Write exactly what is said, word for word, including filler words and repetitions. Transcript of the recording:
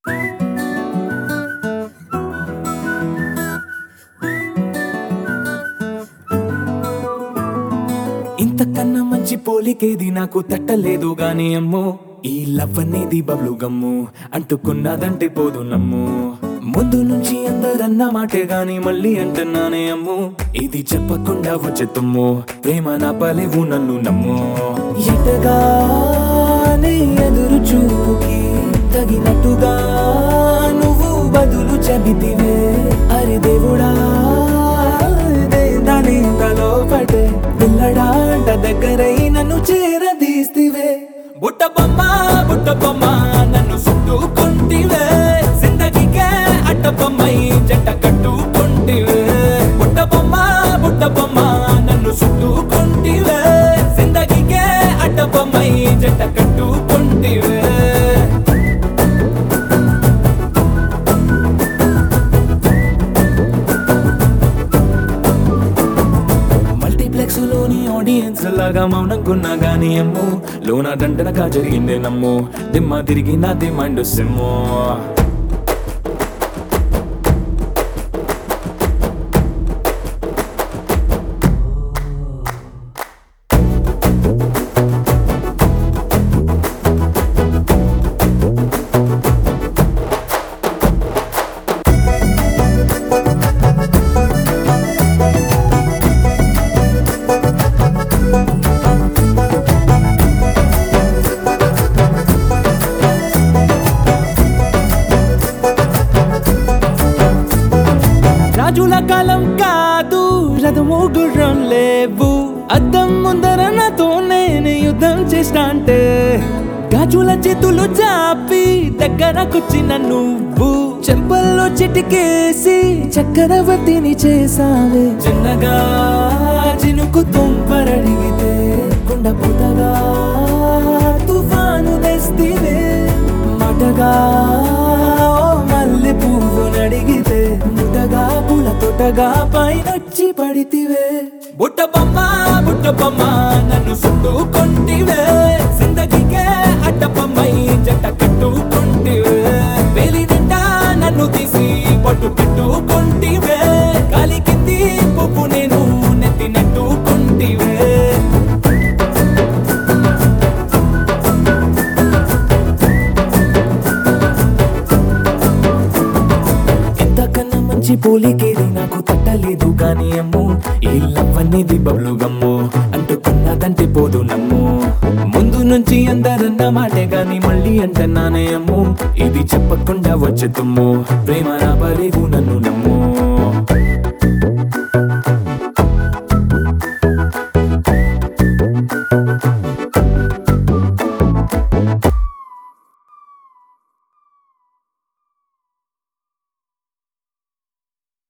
ఇంతకన్నా మంచి పోలికేది నాకు తట్టలేదు గాని అమ్మో, ఈ లవ్ అనేది బబ్లు గమ్ము అంటుకున్నదంటే పోదు నమ్ము. ముందు నుంచి అందరన్న మాటే గాని మళ్ళీ అంటున్నానే అమ్ము, ఇది చెప్పకుండా వచ్చే తుమ్ము, ప్రేమ నా పలేవు నన్ను నమ్ము. ఎటగానే ఎదురు చూకి తగినట్టుగా నువ్వు బదులు చెబితివే, అరి దేవుడా దాని తలో పడే పిల్లడాంట దగ్గరై నన్ను చేరదీస్తివే. బుట్ట బొమ్మ బుట్ట బొమ్మ నన్ను చుట్టుకుంటివే, జిందగీకే అట్ట బొమ్మై జంట కట్టుకుంటివే. బుట్ట బొమ్మ బుట్ట బొమ్మ నన్ను చుట్టుకుంటివే, జిందగీకే అట్ట బొమ్మై జంట కట్టుకుంటివే. లోని ఆడియన్స్ లాగా మౌనంకున్నా గానీ అమ్ము, లోన దండనగా జరిగిందే నమ్ము, దిమ్మ తిరిగి నాది మైండ్ సిమ్ము. రాజుల కాలం కాదు, రథము గుర్రం లేవు, అద్దం ముందర నాతో నేను యుద్ధం చేస్తా అంటే, గాజుల చేతులు చాపి దగ్గరకొచ్చిన నువ్వు, చెంపల్లో చిటికేసి చక్రవర్తిని చేసావే. చిన్నగా చినుకు తుంపరడిగితే కుండ పుటగా తుఫాను తెస్తివే, మాటగా మల్లె పువ్వు నడిగితే ముటగా పూల తోటగా పైనొచ్చి పడితివే. బుట్ట బొమ్మ బుట్ట బొమ్మ నన్ను చుట్టుకుంటివే, జిందగీకే అట్ట బొమ్మై జంట కట్టుకుంటివే. వేలి నిండా నన్ను తీసి పట్టు పెట్టుకుంటివే, కాలి కింది పువ్వు నేను నెత్తి నెట్టుకుంటివే. మంచి పోలికేది నాకు తట్టలేదు గాని అమ్ము, ఈ లవ్ అనేది బబ్లు గమ్ము అంటుకున్నదంటే పోదు నమ్ము. ముందు నుంచి అందరన్న మాటే గాని మళ్ళీ అంటున్నానే అమ్ము, ఇది చెప్పకుండా వచ్చే తుమ్ము, ప్రేమ నా పలేవు నన్ను నమ్ము.